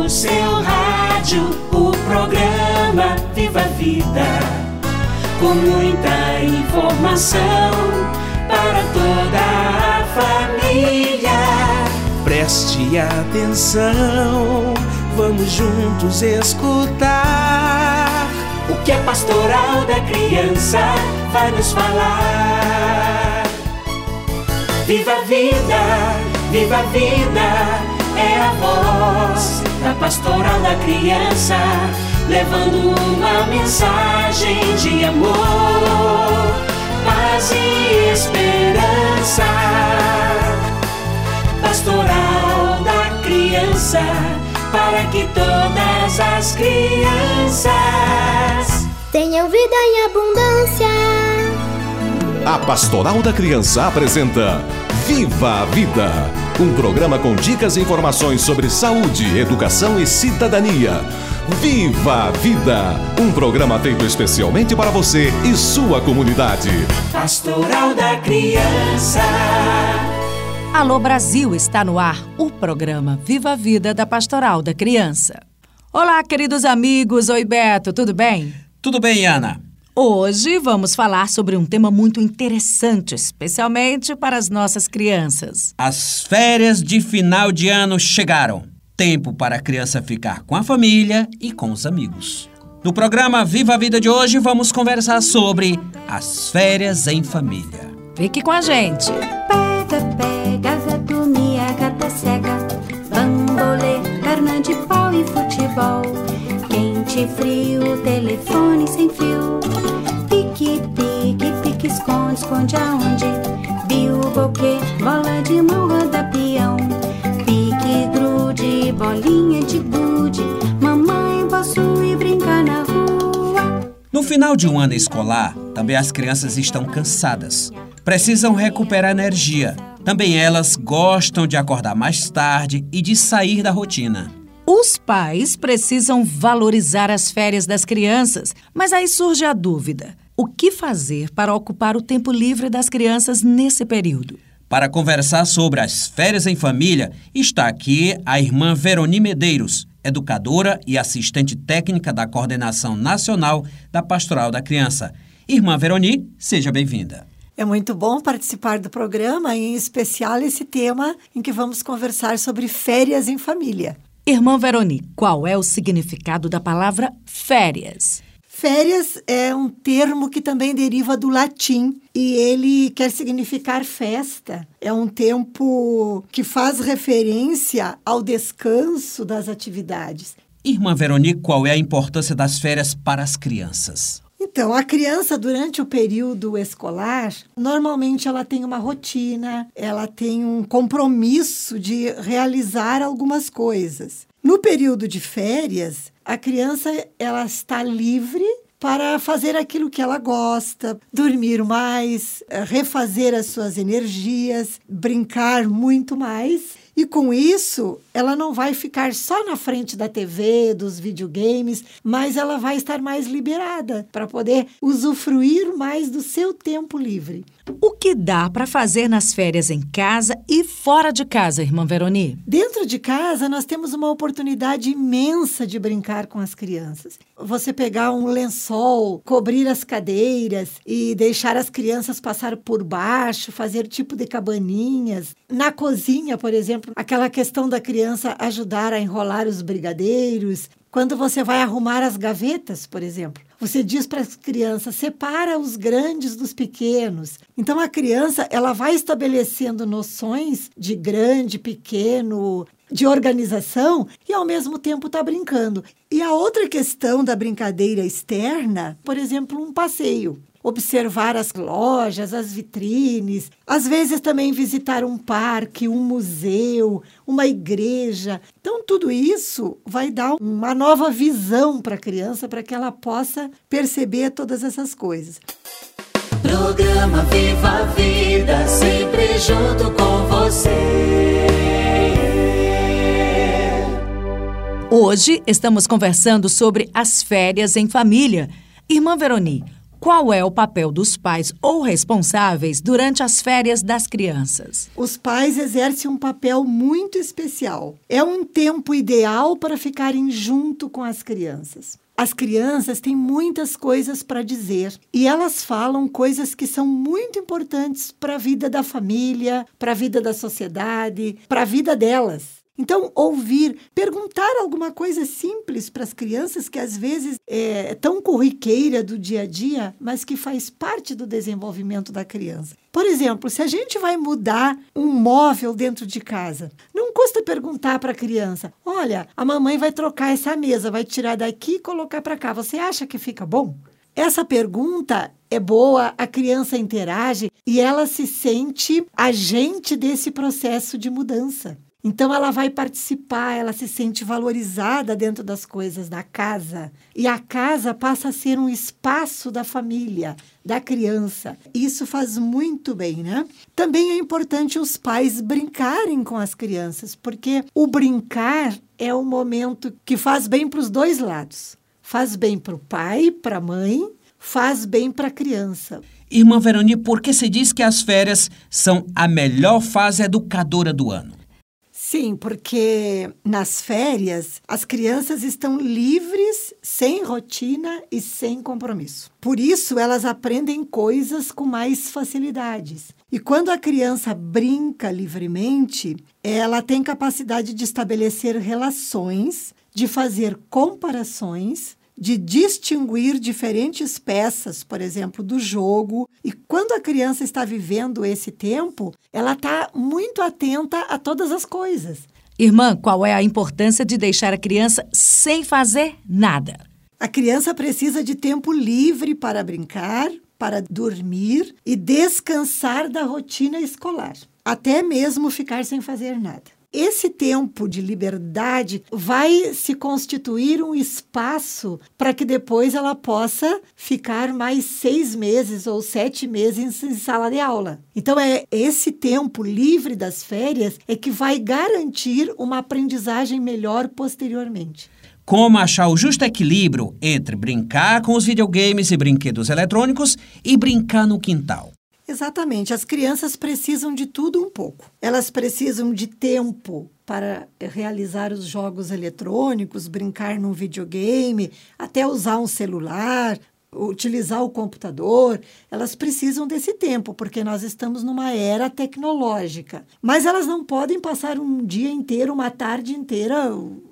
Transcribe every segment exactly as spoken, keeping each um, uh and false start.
no seu rádio o programa Viva a Vida, com muita informação para toda a família. Preste atenção, vamos juntos escutar o que a Pastoral da Criança vai nos falar. Viva a vida, viva a vida, é a voz da Pastoral da Criança, levando uma mensagem de amor, paz e esperança. Pastoral da Criança, para que todas as crianças tenham vida em abundância. A Pastoral da Criança apresenta Viva a Vida, um programa com dicas e informações sobre saúde, educação e cidadania. Viva a Vida, um programa feito especialmente para você e sua comunidade. Pastoral da Criança. Alô Brasil, está no ar o programa Viva a Vida da Pastoral da Criança. Olá, queridos amigos. Oi, Beto, tudo bem? Tudo bem, Ana. Hoje vamos falar sobre um tema muito interessante, especialmente para as nossas crianças. As férias de final de ano chegaram. Tempo para a criança ficar com a família e com os amigos. No programa Viva a Vida de hoje, vamos conversar sobre as férias em família. Fique com a gente. Pega, pega, zatumia, gata cega, bambolê, perna de pau e futebol, quente, frio, telefone sem fio, pique, pique, pique, esconde, esconde aonde, biu, boquê, bola de mão, roda peão, pique, grude, bolinha de gude, mamãe, posso ir brincar na rua. No final de um ano escolar, também as crianças estão cansadas. Precisam recuperar energia. Também elas gostam de acordar mais tarde e de sair da rotina. Os pais precisam valorizar as férias das crianças, mas aí surge a dúvida: o que fazer para ocupar o tempo livre das crianças nesse período? Para conversar sobre as férias em família, está aqui a irmã Veroni Medeiros, educadora e assistente técnica da Coordenação Nacional da Pastoral da Criança. Irmã Veroni, seja bem-vinda. É muito bom participar do programa, em especial esse tema em que vamos conversar sobre férias em família. Irmã Veroni, qual é o significado da palavra férias? Férias é um termo que também deriva do latim e ele quer significar festa. É um tempo que faz referência ao descanso das atividades. Irmã Veroni, qual é a importância das férias para as crianças? Então, a criança, durante o período escolar, normalmente ela tem uma rotina, ela tem um compromisso de realizar algumas coisas. No período de férias, a criança ela está livre para fazer aquilo que ela gosta, dormir mais, refazer as suas energias, brincar muito mais. E com isso, ela não vai ficar só na frente da T V, dos videogames, mas ela vai estar mais liberada para poder usufruir mais do seu tempo livre. O que dá para fazer nas férias em casa e fora de casa, irmã Veroni? Dentro de casa, nós temos uma oportunidade imensa de brincar com as crianças. Você pegar um lençol, cobrir as cadeiras e deixar as crianças passar por baixo, fazer tipo de cabaninhas. Na cozinha, por exemplo, aquela questão da criança ajudar a enrolar os brigadeiros. Quando você vai arrumar as gavetas, por exemplo, você diz para as crianças, separa os grandes dos pequenos. Então, a criança ela vai estabelecendo noções de grande, pequeno, de organização e, ao mesmo tempo, está brincando. E a outra questão da brincadeira externa, por exemplo, um passeio. Observar as lojas, as vitrines, às vezes também visitar um parque, um museu, uma igreja. Então, tudo isso vai dar uma nova visão para a criança, para que ela possa perceber todas essas coisas. Programa Viva a Vida, sempre junto com você. Hoje estamos conversando sobre as férias em família. Irmã Veroni, Qual é o papel dos pais ou responsáveis durante as férias das crianças? Os pais exercem um papel muito especial. É um tempo ideal para ficarem junto com as crianças. As crianças têm muitas coisas para dizer e elas falam coisas que são muito importantes para a vida da família, para a vida da sociedade, para a vida delas. Então, ouvir, perguntar alguma coisa simples para as crianças que às vezes é tão corriqueira do dia a dia, mas que faz parte do desenvolvimento da criança. Por exemplo, se a gente vai mudar um móvel dentro de casa, não custa perguntar para a criança: olha, a mamãe vai trocar essa mesa, vai tirar daqui e colocar para cá. Você acha que fica bom? Essa pergunta é boa, a criança interage e ela se sente agente desse processo de mudança. Então, ela vai participar, ela se sente valorizada dentro das coisas da casa. E a casa passa a ser um espaço da família, da criança. Isso faz muito bem, né? Também é importante os pais brincarem com as crianças, porque o brincar é um momento que faz bem para os dois lados. Faz bem para o pai, para a mãe, faz bem para a criança. Irmã Veroni, por que se diz que as férias são a melhor fase educadora do ano? Sim, porque nas férias as crianças estão livres, sem rotina e sem compromisso. Por isso, elas aprendem coisas com mais facilidades. E quando a criança brinca livremente, ela tem capacidade de estabelecer relações, de fazer comparações, de distinguir diferentes peças, por exemplo, do jogo. E quando a criança está vivendo esse tempo, ela está muito atenta a todas as coisas. Irmã, qual é a importância de deixar a criança sem fazer nada? A criança precisa de tempo livre para brincar, para dormir e descansar da rotina escolar, até mesmo ficar sem fazer nada. Esse tempo de liberdade vai se constituir um espaço para que depois ela possa ficar mais seis meses ou sete meses em sala de aula. Então, é esse tempo livre das férias é que vai garantir uma aprendizagem melhor posteriormente. Como achar o justo equilíbrio entre brincar com os videogames e brinquedos eletrônicos e brincar no quintal? Exatamente. As crianças precisam de tudo um pouco. Elas precisam de tempo para realizar os jogos eletrônicos, brincar num videogame, até usar um celular, utilizar o computador. Elas precisam desse tempo, porque nós estamos numa era tecnológica. Mas elas não podem passar um dia inteiro, uma tarde inteira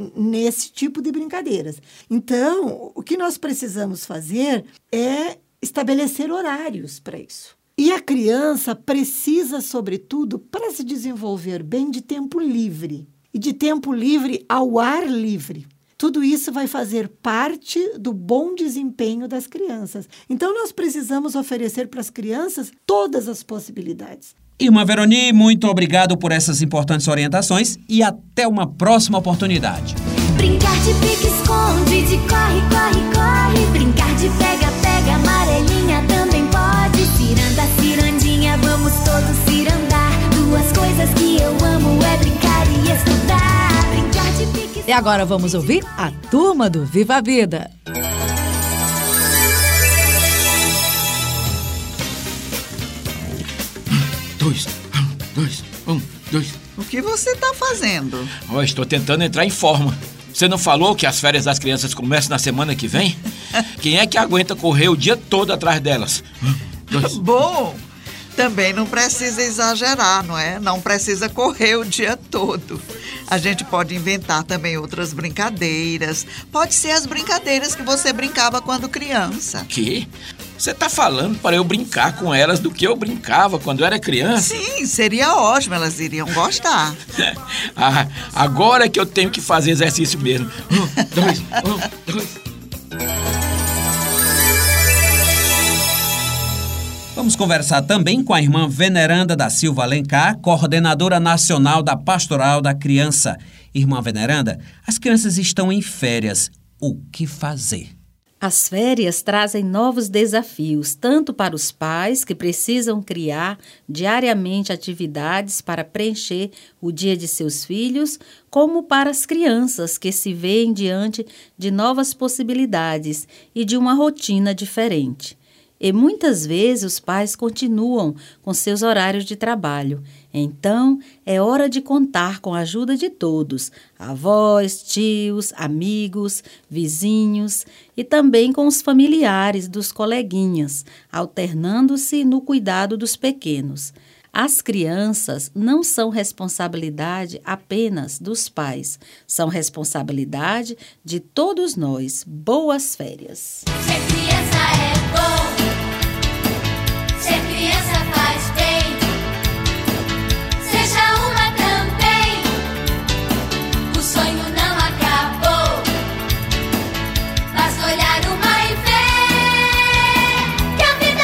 nesse tipo de brincadeiras. Então, o que nós precisamos fazer é estabelecer horários para isso. E a criança precisa, sobretudo, para se desenvolver bem, de tempo livre. E de tempo livre ao ar livre. Tudo isso vai fazer parte do bom desempenho das crianças. Então, nós precisamos oferecer para as crianças todas as possibilidades. Irmã Veroni, muito obrigado por essas importantes orientações e até uma próxima oportunidade. Brincar de pique-esconde, de corre, corre, corre. Brincar de pega-pega, amarelinha também pode. Ciranda, cirandinha, vamos todos cirandar. Duas coisas que eu amo é brincar e estudar. Brincar de pique-esconde. E agora vamos ouvir a turma do Viva a Vida. Dois, um, dois, um, dois. O que você está fazendo? Oh, estou tentando entrar em forma. Você não falou que as férias das crianças começam na semana que vem? Quem é que aguenta correr o dia todo atrás delas? Um, dois. Bom, também não precisa exagerar, não é? Não precisa correr o dia todo. A gente pode inventar também outras brincadeiras. Pode ser as brincadeiras que você brincava quando criança. Que? Você tá falando para eu brincar com elas do que eu brincava quando era criança? Sim, seria ótimo, elas iriam gostar. Ah, agora é que eu tenho que fazer exercício mesmo. Um, dois, um, dois. Vamos conversar também com a irmã Veneranda da Silva Alencar, coordenadora nacional da Pastoral da Criança. Irmã Veneranda, as crianças estão em férias. O que fazer? As férias trazem novos desafios, tanto para os pais, que precisam criar diariamente atividades para preencher o dia de seus filhos, como para as crianças, que se veem diante de novas possibilidades e de uma rotina diferente. E muitas vezes os pais continuam com seus horários de trabalho. Então, é hora de contar com a ajuda de todos, avós, tios, amigos, vizinhos e também com os familiares dos coleguinhas, alternando-se no cuidado dos pequenos. As crianças não são responsabilidade apenas dos pais, são responsabilidade de todos nós. Boas férias! Ser criança é bom, ser criança faz bem, seja uma também, o sonho não acabou, basta olhar o mar e ver que a vida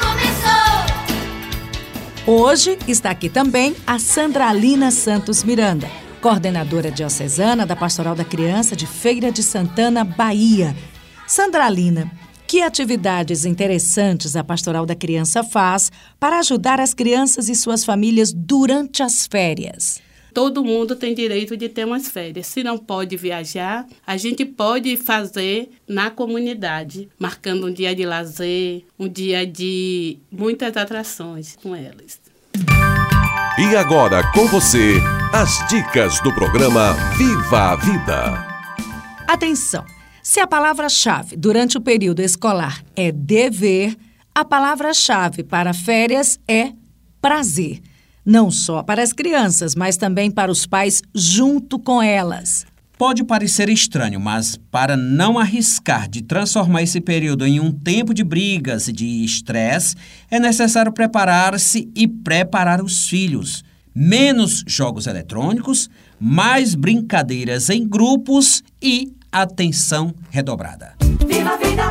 recomeçou. Hoje está aqui também a Sandralina Santos Miranda, coordenadora diocesana da Pastoral da Criança de Feira de Santana, Bahia. Sandralina, que atividades interessantes a Pastoral da Criança faz para ajudar as crianças e suas famílias durante as férias? Todo mundo tem direito de ter umas férias. Se não pode viajar, a gente pode fazer na comunidade, marcando um dia de lazer, um dia de muitas atrações com elas. E agora com você, as dicas do programa Viva a Vida. Atenção! Se a palavra-chave durante o período escolar é dever, a palavra-chave para férias é prazer. Não só para as crianças, mas também para os pais junto com elas. Pode parecer estranho, mas para não arriscar de transformar esse período em um tempo de brigas e de estresse, é necessário preparar-se e preparar os filhos. Menos jogos eletrônicos, mais brincadeiras em grupos e atenção redobrada. Viva a vida!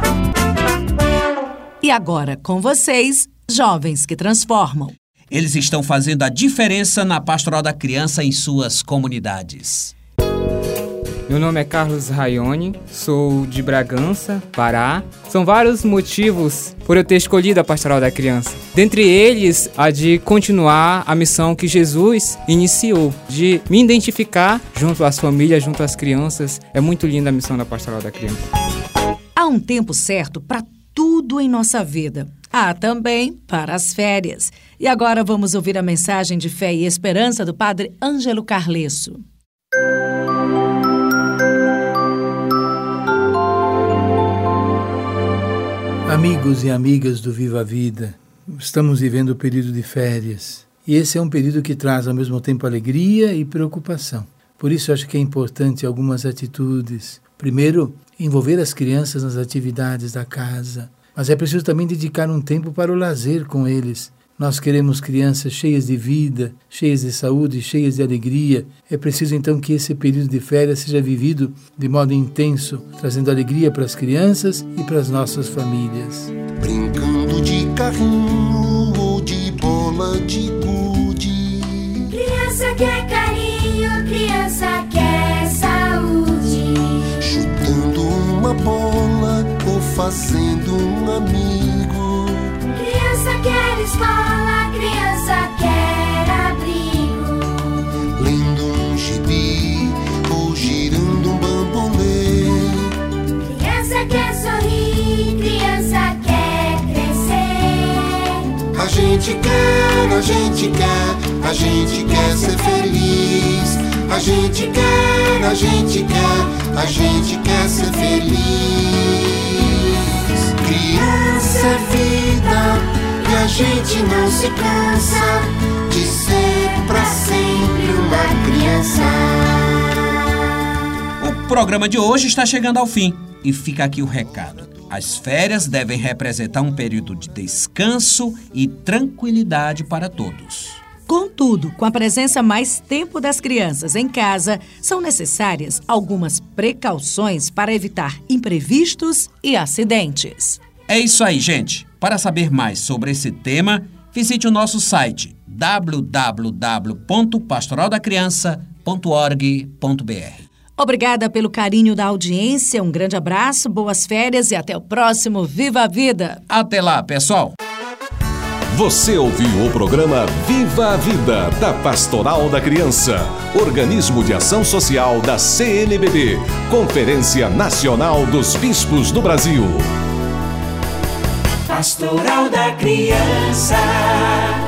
E agora com vocês, Jovens que Transformam. Eles estão fazendo a diferença na Pastoral da Criança em suas comunidades. Meu nome é Carlos Raione, sou de Bragança, Pará. São vários motivos por eu ter escolhido a Pastoral da Criança. Dentre eles, a de continuar a missão que Jesus iniciou, de me identificar junto às famílias, junto às crianças. É muito linda a missão da Pastoral da Criança. Há um tempo certo para tudo em nossa vida. Há também para as férias. E agora vamos ouvir a mensagem de fé e esperança do Padre Ângelo Carlesso. Amigos e amigas do Viva a Vida, estamos vivendo o período de férias. E esse é um período que traz ao mesmo tempo alegria e preocupação. Por isso eu acho que é importante algumas atitudes. Primeiro, envolver as crianças nas atividades da casa. Mas é preciso também dedicar um tempo para o lazer com eles. Nós queremos crianças cheias de vida, cheias de saúde, cheias de alegria. É preciso então que esse período de férias seja vivido de modo intenso, trazendo alegria para as crianças e para as nossas famílias. Brincando de carrinho ou de bola de gude. Criança quer carinho, criança quer saúde. Chutando uma bola ou fazendo um amigo. Criança quer escola, criança quer abrigo. Lendo um gibi ou girando um bambolê. Criança quer sorrir, criança quer crescer. A gente quer, a gente quer, a gente quer ser feliz. A gente quer, a gente quer, a gente quer ser feliz. Criança é vida. E a gente não se cansa de ser pra sempre uma criança. O programa de hoje está chegando ao fim e fica aqui o recado. As férias devem representar um período de descanso e tranquilidade para todos. Contudo, com a presença mais tempo das crianças em casa, são necessárias algumas precauções para evitar imprevistos e acidentes. É isso aí, gente. Para saber mais sobre esse tema, visite o nosso site w w w ponto pastoral da criança ponto org ponto b r. Obrigada pelo carinho da audiência, um grande abraço, boas férias e até o próximo Viva a Vida. Até lá, pessoal. Você ouviu o programa Viva a Vida, da Pastoral da Criança, organismo de ação social da C N B B, Conferência Nacional dos Bispos do Brasil. Pastoral da Criança.